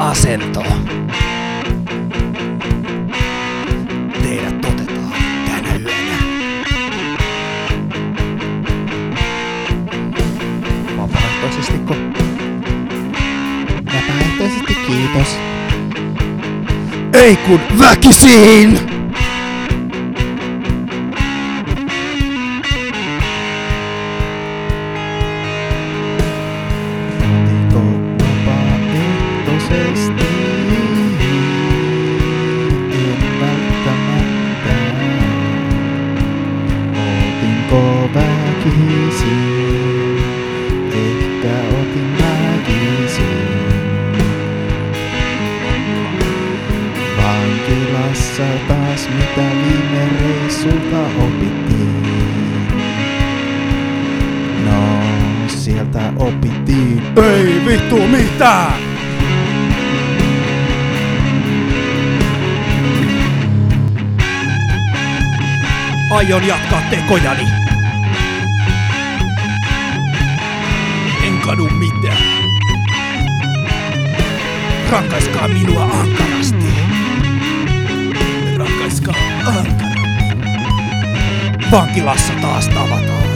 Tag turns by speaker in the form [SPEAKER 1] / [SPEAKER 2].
[SPEAKER 1] asento. Teidät otetaan tänä yönä.
[SPEAKER 2] Vapaaehtoisestiko? Vapaaehtoisesti, kiitos.
[SPEAKER 1] Ei kun väkisin!
[SPEAKER 2] Otitko vapaaehtoisesti? En välttämättä. Otinko väkisin? Ehkä otin väkisin. Vankilassa taas mitä viime reissulta opittiin. No, sieltä opittiin.
[SPEAKER 1] Ei vittu mitään! Aion jatkaa tekojani. En kadu mitään. Rankaiskaa minua ankarasti. Rankaiskaa ankarasti. Vankilassa taas tavataan.